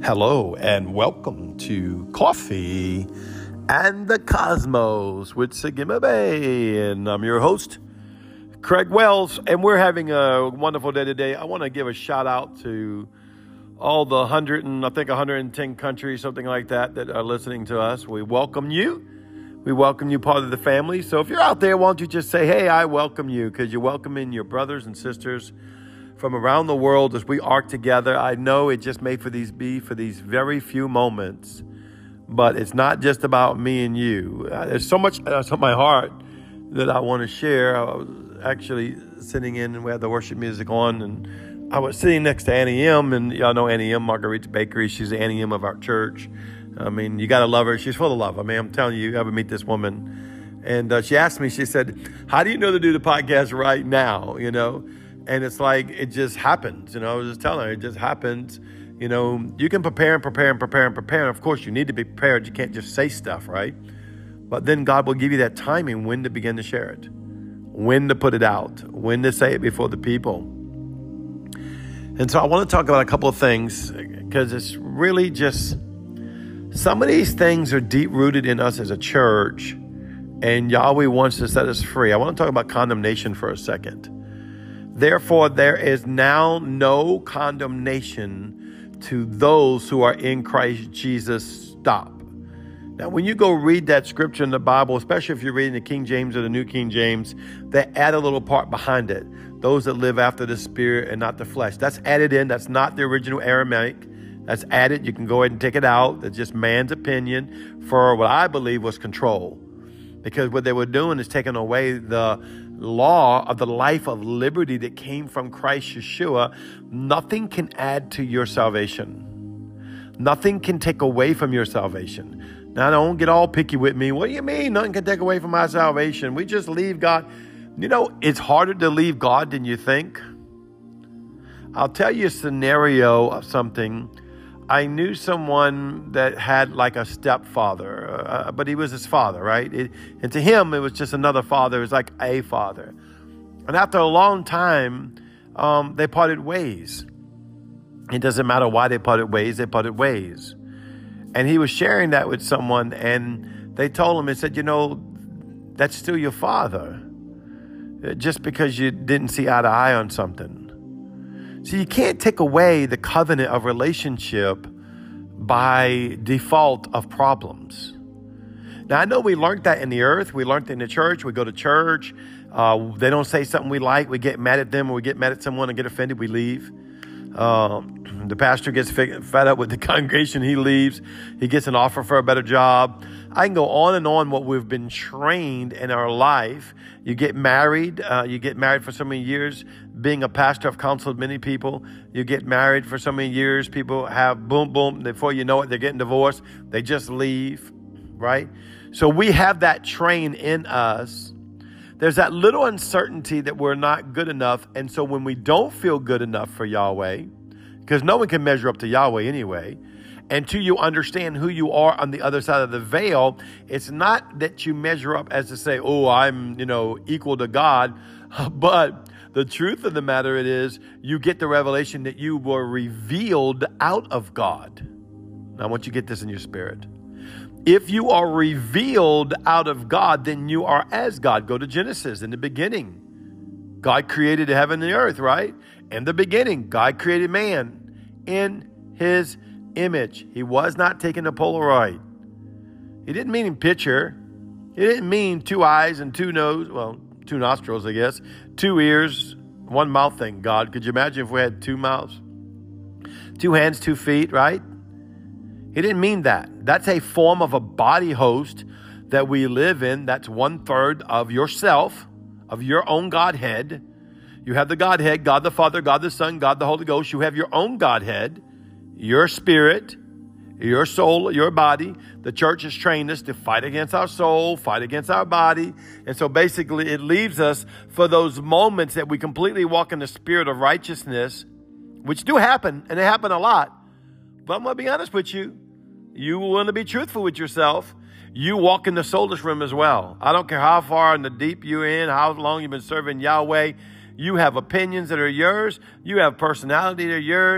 Hello and welcome to Coffee and the Cosmos with Sagima Bay. And I'm your host, Craig Wells, and we're having a wonderful day today. I want to give a shout out to all the 110 countries, something like that are listening to us. We welcome you. We welcome you, part of the family. So if you're out there, why don't you just say, hey, I welcome you, because you're welcoming your brothers and sisters from around the world as we arc together. I know it just made for these very few moments, but it's not just about me and you. There's so much that's on my heart that I want to share. I was actually sitting in, and we had the worship music on, and I was sitting next to Annie M, and y'all know Annie M, Marguerite's Bakery. She's the Annie M of our church. I mean, you got to love her. She's full of love. I mean, I'm telling you, you ever meet this woman? And she asked me, she said, how do you know to do the podcast right now, And it's like, it just happens, I was just telling her, it just happens. You can prepare. And of course, you need to be prepared. You can't just say stuff, right? But then God will give you that timing when to begin to share it, when to put it out, when to say it before the people. And so I want to talk about a couple of things, because it's really just, some of these things are deep-rooted in us as a church, and Yahweh wants to set us free. I want to talk about condemnation for a second. Therefore, there is now no condemnation to those who are in Christ Jesus. Stop. Now, when you go read that scripture in the Bible, especially if you're reading the King James or the New King James, they add a little part behind it. Those that live after the Spirit and not the flesh. That's added in. That's not the original Aramaic. That's added. You can go ahead and take it out. It's just man's opinion for what I believe was control. Because what they were doing is taking away the law of the life of liberty that came from Christ Yeshua. Nothing can add to your salvation. Nothing can take away from your salvation. Now, don't get all picky with me. What do you mean? Nothing can take away from my salvation. We just leave God. It's harder to leave God than you think. I'll tell you a scenario of something. I knew someone that had like a stepfather, but he was his father, right? And to him, it was just another father. It was like a father. And after a long time, they parted ways. It doesn't matter why they parted ways. And he was sharing that with someone, and they told him, they said, that's still your father, just because you didn't see eye to eye on something. So you can't take away the covenant of relationship by default of problems. Now, I know we learned that in the earth. We learned it in the church. We go to church. They don't say something we like. We get mad at them, or we get mad at someone and get offended. We leave. The pastor gets fed up with the congregation. He leaves. He gets an offer for a better job. I can go on and on what we've been trained in our life. You get married. You get married for so many years. Being a pastor, I've counseled many people. You get married for so many years. People have boom, boom. Before you know it, they're getting divorced. They just leave, right? So we have that train in us. There's that little uncertainty that we're not good enough. And so when we don't feel good enough for Yahweh, because no one can measure up to Yahweh anyway, until you understand who you are on the other side of the veil, it's not that you measure up as to say, oh, I'm, equal to God. But the truth of the matter is you get the revelation that you were revealed out of God. Now, I want you to get this in your spirit. If you are revealed out of God, then you are as God. Go to Genesis. In the beginning, God created heaven and the earth, right? In the beginning, God created man in his image. He was not taking a Polaroid. He didn't mean in picture. He didn't mean 2 eyes and 2 noses. Well, 2 nostrils, I guess. 2 ears, 1 mouth. Thank God. Could you imagine if we had 2 mouths? 2 hands, 2 feet, right? He didn't mean that. That's a form of a body host that we live in. That's 1/3 of yourself, of your own Godhead. You have the Godhead, God the Father, God the Son, God the Holy Ghost. You have your own Godhead, your spirit, your soul, your body. The church has trained us to fight against our soul, fight against our body. And so basically it leaves us for those moments that we completely walk in the spirit of righteousness, which do happen, and they happen a lot. But I'm going to be honest with you. You want to be truthful with yourself. You walk in the soulless realm as well. I don't care how far in the deep you're in, how long you've been serving Yahweh. You have opinions that are yours. You have personality that are yours.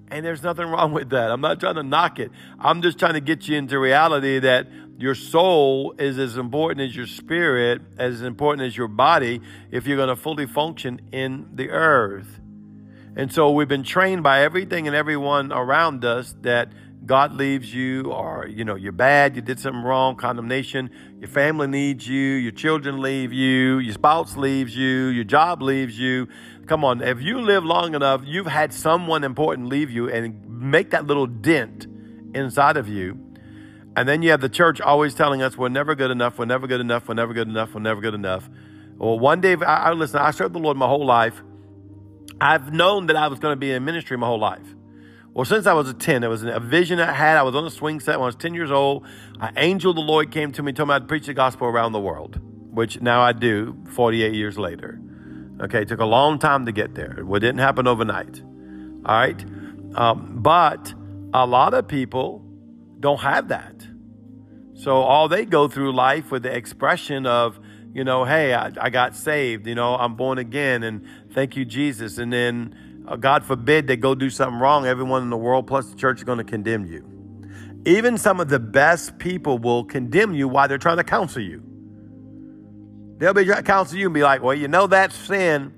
And there's nothing wrong with that. I'm not trying to knock it. I'm just trying to get you into reality that your soul is as important as your spirit, as important as your body, if you're going to fully function in the earth. And so we've been trained by everything and everyone around us that God leaves you, or, you're bad, you did something wrong, condemnation. Your family needs you, your children leave you, your spouse leaves you, your job leaves you. Come on, if you live long enough, you've had someone important leave you and make that little dent inside of you. And then you have the church always telling us we're never good enough, we're never good enough, we're never good enough, we're never good enough. Well, one day, listen, I served the Lord my whole life. I've known that I was going to be in ministry my whole life. Well, since I was 10, it was a vision I had. I was on a swing set when I was 10 years old. An angel of the Lord came to me and told me I'd preach the gospel around the world, which now I do 48 years later. Okay, it took a long time to get there. It didn't happen overnight. All right? But a lot of people don't have that. So all they go through life with the expression of, hey, I got saved, I'm born again, and thank you, Jesus. And then, God forbid they go do something wrong. Everyone in the world plus the church is going to condemn you. Even some of the best people will condemn you while they're trying to counsel you. They'll be trying to counsel you and be like, well, that's sin.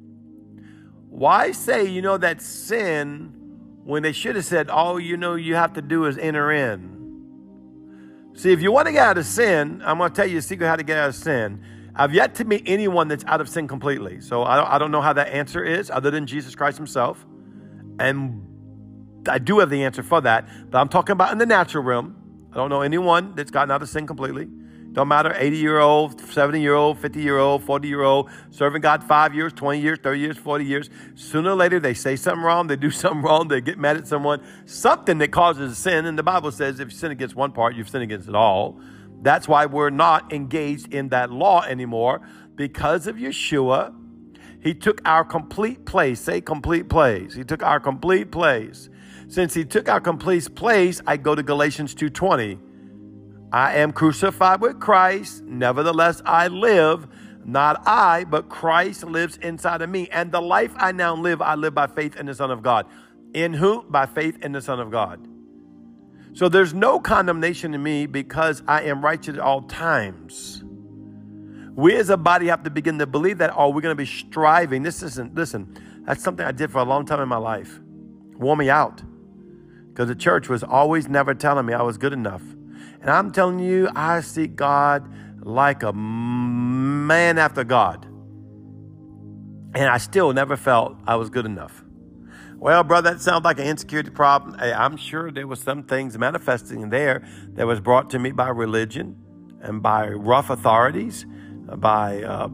Why say, that's sin when they should have said, all you have to do is enter in? See, if you want to get out of sin, I'm going to tell you a secret how to get out of sin. I've yet to meet anyone that's out of sin completely. So I don't know how that answer is other than Jesus Christ himself. And I do have the answer for that. But I'm talking about in the natural realm. I don't know anyone that's gotten out of sin completely. Don't matter, 80-year-old, 70-year-old, 50-year-old, 40-year-old, serving God 5 years, 20 years, 30 years, 40 years. Sooner or later, they say something wrong. They do something wrong. They get mad at someone. Something that causes sin. And the Bible says if you sin against one part, you've sinned against it all. That's why we're not engaged in that law anymore. Because of Yeshua, he took our complete place. Say complete place. He took our complete place. Since he took our complete place, I go to Galatians 2:20. I am crucified with Christ. Nevertheless, I live. Not I, but Christ lives inside of me. And the life I now live, I live by faith in the Son of God. In who? By faith in the Son of God. So there's no condemnation in me because I am righteous at all times. We as a body have to begin to believe that, or we're going to be striving. Listen, that's something I did for a long time in my life. Wore me out. Because the church was always never telling me I was good enough. And I'm telling you, I seek God like a man after God. And I still never felt I was good enough. Well, brother, that sounds like an insecurity problem. Hey, I'm sure there was some things manifesting there that was brought to me by religion and by rough authorities, by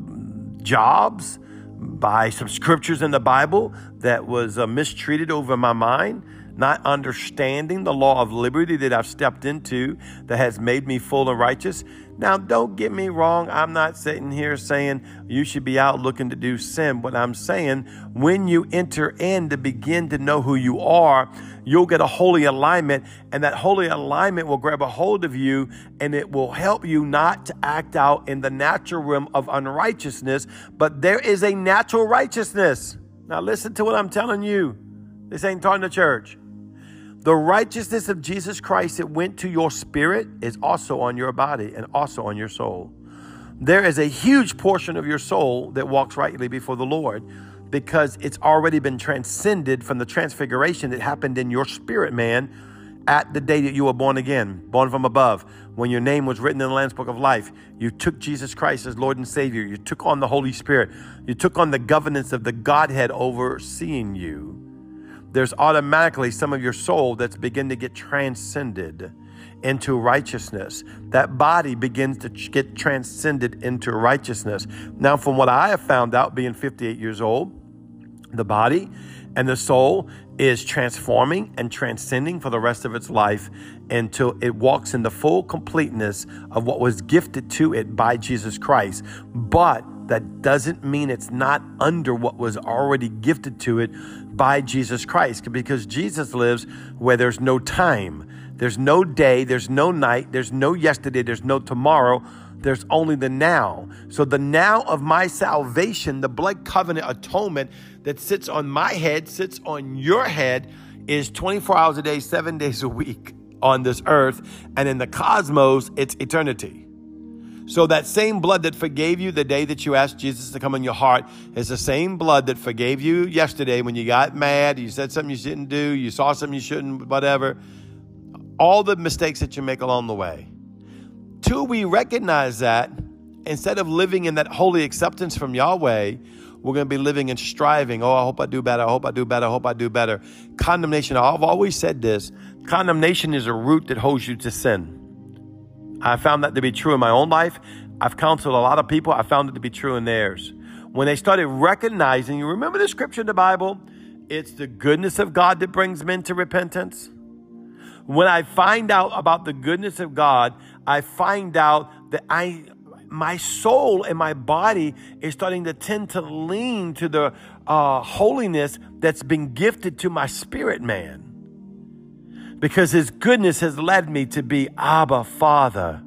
jobs, by some scriptures in the Bible that was mistreated over my mind, not understanding the law of liberty that I've stepped into that has made me full and righteous. Now, don't get me wrong. I'm not sitting here saying you should be out looking to do sin. But I'm saying when you enter in to begin to know who you are, you'll get a holy alignment, and that holy alignment will grab a hold of you, and it will help you not to act out in the natural realm of unrighteousness. But there is a natural righteousness. Now, listen to what I'm telling you. This ain't talking to church. The righteousness of Jesus Christ that went to your spirit is also on your body and also on your soul. There is a huge portion of your soul that walks rightly before the Lord because it's already been transcended from the transfiguration that happened in your spirit, man, at the day that you were born again, born from above. When your name was written in the Lamb's Book of Life, you took Jesus Christ as Lord and Savior. You took on the Holy Spirit. You took on the governance of the Godhead overseeing you. There's automatically some of your soul that's beginning to get transcended into righteousness. That body begins to get transcended into righteousness. Now, from what I have found out, being 58 years old, the body and the soul is transforming and transcending for the rest of its life until it walks in the full completeness of what was gifted to it by Jesus Christ. But that doesn't mean it's not under what was already gifted to it by Jesus Christ, because Jesus lives where there's no time. There's no day, there's no night, there's no yesterday, there's no tomorrow. There's only the now. So the now of my salvation, the blood covenant atonement that sits on my head, sits on your head, is 24 hours a day, 7 days a week on this earth. And in the cosmos, it's eternity. So that same blood that forgave you the day that you asked Jesus to come in your heart is the same blood that forgave you yesterday when you got mad, you said something you shouldn't do, you saw something you shouldn't, whatever. All the mistakes that you make along the way. Till we recognize that, instead of living in that holy acceptance from Yahweh, we're going to be living in striving. Oh, I hope I do better. I hope I do better. I hope I do better. Condemnation. I've always said this. Condemnation is a root that holds you to sin. I found that to be true in my own life. I've counseled a lot of people. I found it to be true in theirs. When they started recognizing, you remember the scripture in the Bible? It's the goodness of God that brings men to repentance. When I find out about the goodness of God, I find out that my soul and my body is starting to tend to lean to the holiness that's been gifted to my spirit man. Because his goodness has led me to be Abba, Father.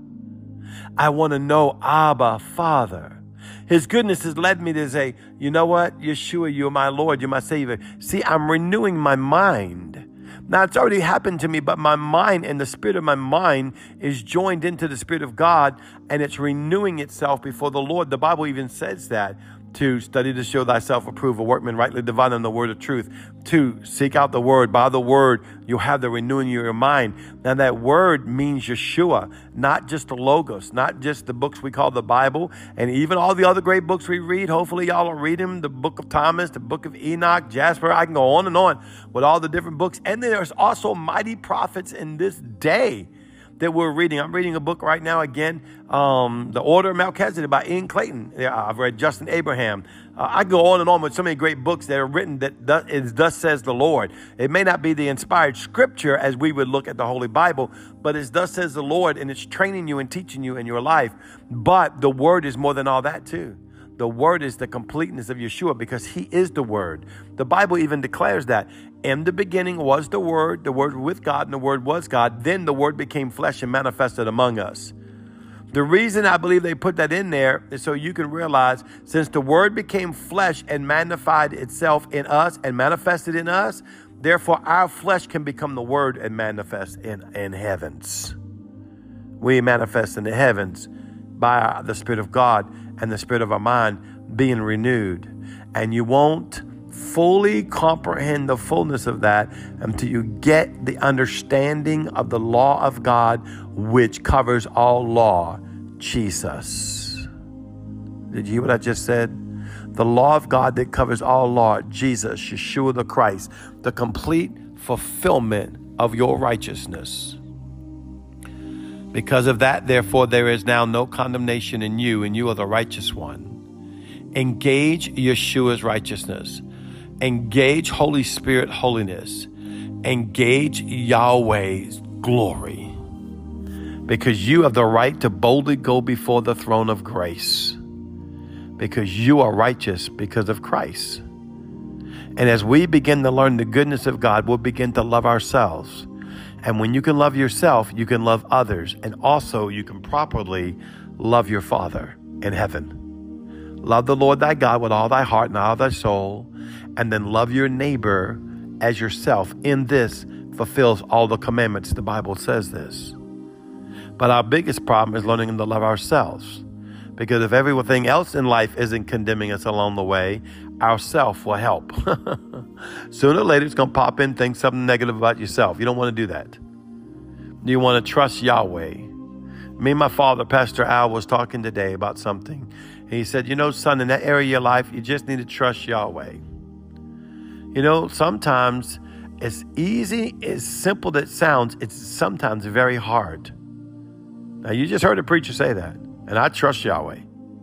I want to know Abba, Father. His goodness has led me to say, you know what? Yeshua, you're my Lord, you're my Savior. See, I'm renewing my mind. Now, it's already happened to me, but my mind and the spirit of my mind is joined into the Spirit of God, and it's renewing itself before the Lord. The Bible even says that, to study to show thyself approved, a workman rightly dividing the word of truth, to seek out the word. By the word, you'll have the renewing of your mind. Now, that word means Yeshua, not just the Logos, not just the books we call the Bible, and even all the other great books we read. Hopefully, y'all will read them. The book of Thomas, the book of Enoch, Jasper. I can go on and on with all the different books. And then there's also mighty prophets in this day that we're reading. I'm reading a book right now again, The Order of Melchizedek by Ian Clayton. Yeah, I've read Justin Abraham. I go on and on with so many great books that are written that thus says the Lord. It may not be the inspired scripture as we would look at the Holy Bible, but it's thus says the Lord, and it's training you and teaching you in your life. But the word is more than all that too. The word is the completeness of Yeshua, because he is the word. The Bible even declares that. In the beginning was the word with God, and the word was God. Then the word became flesh and manifested among us. The reason I believe they put that in there is so you can realize, since the word became flesh and magnified itself in us and manifested in us, therefore our flesh can become the word and manifest in heavens. We manifest in the heavens by the Spirit of God and the spirit of our mind being renewed. And you won't fully comprehend the fullness of that until you get the understanding of the law of God, which covers all law, Jesus. Did you hear what I just said? The law of God that covers all law, Jesus, Yeshua the Christ, the complete fulfillment of your righteousness. Because of that, therefore, there is now no condemnation in you, and you are the righteous one. Engage Yeshua's righteousness. Engage Holy Spirit holiness. Engage Yahweh's glory. Because you have the right to boldly go before the throne of grace. Because you are righteous because of Christ. And as we begin to learn the goodness of God, we'll begin to love ourselves. And when you can love yourself, you can love others. And also you can properly love your Father in heaven. Love the Lord thy God with all thy heart and all thy soul. And then love your neighbor as yourself. In this fulfills all the commandments. The Bible says this. But our biggest problem is learning to love ourselves. Because if everything else in life isn't condemning us along the way, ourself will help. Sooner or later, it's going to pop in, think something negative about yourself. You don't want to do that. You want to trust Yahweh. Me and my father, Pastor Al, was talking today about something. And he said, you know, son, in that area of your life, you just need to trust Yahweh. You know, sometimes as easy, as simple as it sounds, it's sometimes very hard. Now, you just heard a preacher say that. And I trust Yahweh.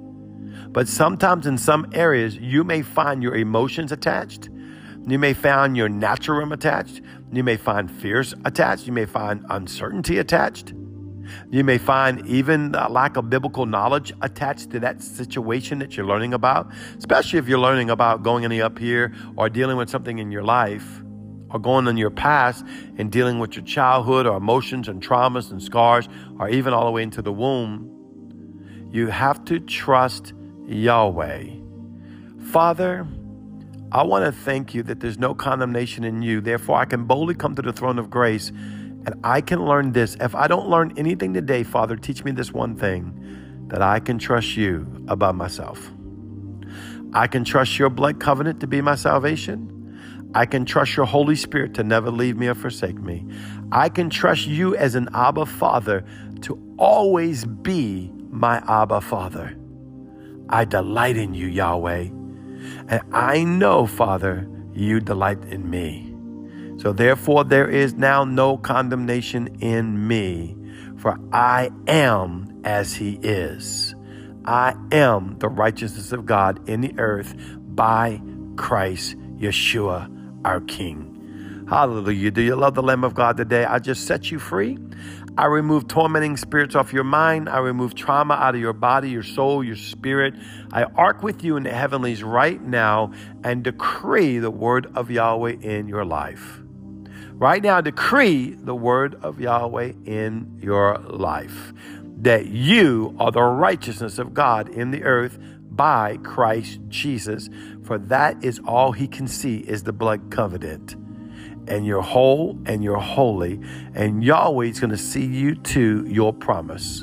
But sometimes in some areas, you may find your emotions attached. You may find your natural realm attached. You may find fears attached. You may find uncertainty attached. You may find even a lack of biblical knowledge attached to that situation that you're learning about, especially if you're learning about going any up here or dealing with something in your life or going in your past and dealing with your childhood or emotions and traumas and scars or even all the way into the womb. You have to trust Yahweh. Father, I want to thank you that there's no condemnation in you. Therefore, I can boldly come to the throne of grace, and I can learn this. If I don't learn anything today, Father, teach me this one thing, that I can trust you above myself. I can trust your blood covenant to be my salvation. I can trust your Holy Spirit to never leave me or forsake me. I can trust you as an Abba Father to always be my Abba Father. I delight in you, Yahweh. And I know, Father, you delight in me. So therefore, there is now no condemnation in me, for I am as he is. I am the righteousness of God in the earth by Christ Yeshua, our King. Hallelujah. Do you love the Lamb of God today? I just set you free. I remove tormenting spirits off your mind. I remove trauma out of your body, your soul, your spirit. I arc with you in the heavenlies right now and decree the word of Yahweh in your life. Right now, decree the word of Yahweh in your life, that you are the righteousness of God in the earth by Christ Jesus. For that is all he can see is the blood covenant. And you're whole and you're holy, and Yahweh is going to see you to your promise.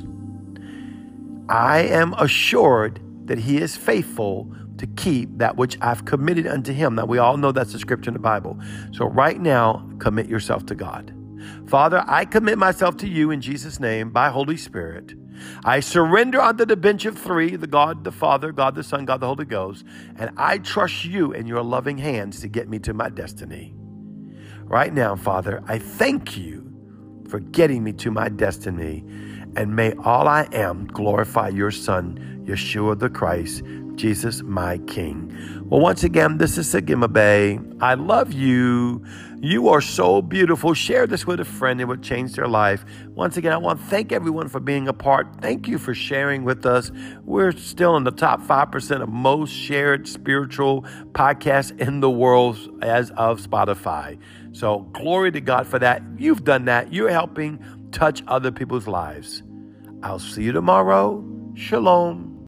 I am assured that he is faithful to keep that which I've committed unto him. Now, we all know that's the scripture in the Bible. So right now, commit yourself to God. Father, I commit myself to you in Jesus' name by Holy Spirit. I surrender under the bench of three, the God, the Father, God, the Son, God, the Holy Ghost, and I trust you in your loving hands to get me to my destiny. Right now, Father, I thank you for getting me to my destiny, and may all I am glorify your Son, Yeshua the Christ, Jesus, my King. Well, once again, this is Sagima Bay. I love you. You are so beautiful. Share this with a friend. It would change their life. Once again, I want to thank everyone for being a part. Thank you for sharing with us. We're still in the top 5% of most shared spiritual podcasts in the world as of Spotify. So glory to God for that. You've done that. You're helping touch other people's lives. I'll see you tomorrow. Shalom.